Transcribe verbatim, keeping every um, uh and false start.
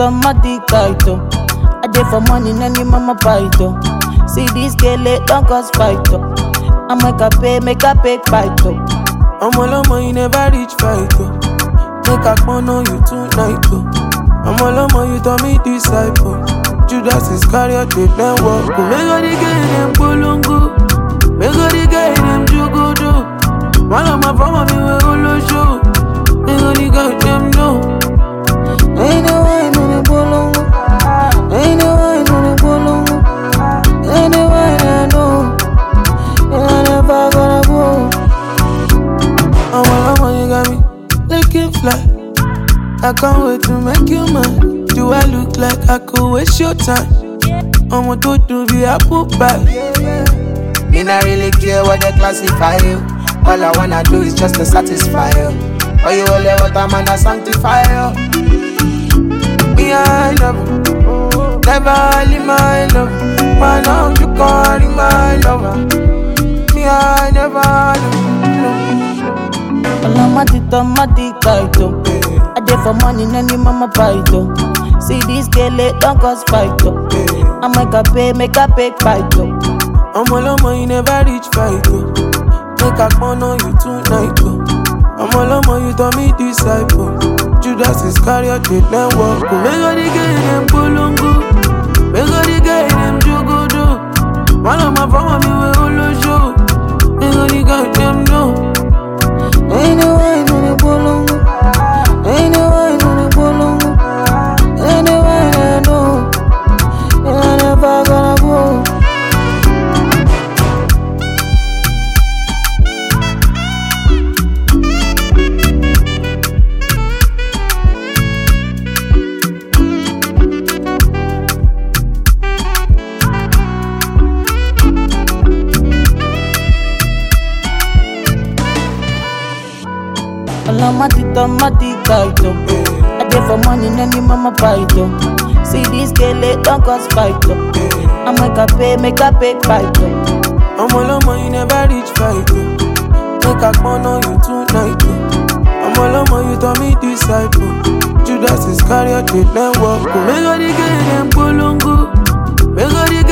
automatic title. I dey for money, any mama fight oh. See this girl, it don't cost fight oh. I make her pay, make her pay fight oh. I'm all on you never reach fight oh. Make a phone on you tonight oh. I'm all on you to me disciple. Judas Iscariot did then walk oh. Make all the girl them polongo. Make all the girl them jugodo. One of my family me we all show. Make all the girl them know. Ain't no one on the polongo. Ain't no one on the polongo. Ain't no one I know. And I never gonna go. I'm all on you got me. Looking fly. I can't wait to make you mine. Do I look like I could waste your time? I'm a to to be a poop pie. Me not really care what they classify you. All I wanna do is just to satisfy you. Oh, you only what I'm gonna sanctify you. Me I love you. Never leave my love. Man out you calling my lover. Me I never love. Automatic, automatic title. I dey for money, any mama fight oh. See this girl, it don't cost fight oh. I make her pay, make her pay fight oh. I'm all on you never reach fight oh. Make a phone on you tonight oh. I'm all on you to me disciple. Judas Iscariot did then walk oh. Make all the girl them polongo. Make all the girl them jugodo. One of my family me we all show. Make all the girl them know. Ain't no one on the polongo. Ain't no one on the polongo. Ain't no one I know. And I never gonna go. Automatic, automatic title. I dey for money, any mama fight oh. See this girl, it don't cost fight oh. I make her pay, make her pay fight oh. I'm all on you never reach fight oh. Make a phone on you tonight oh. I'm all on you to me disciple. Judas Iscariot did then walk oh. Make all the girl them polongo. Make all the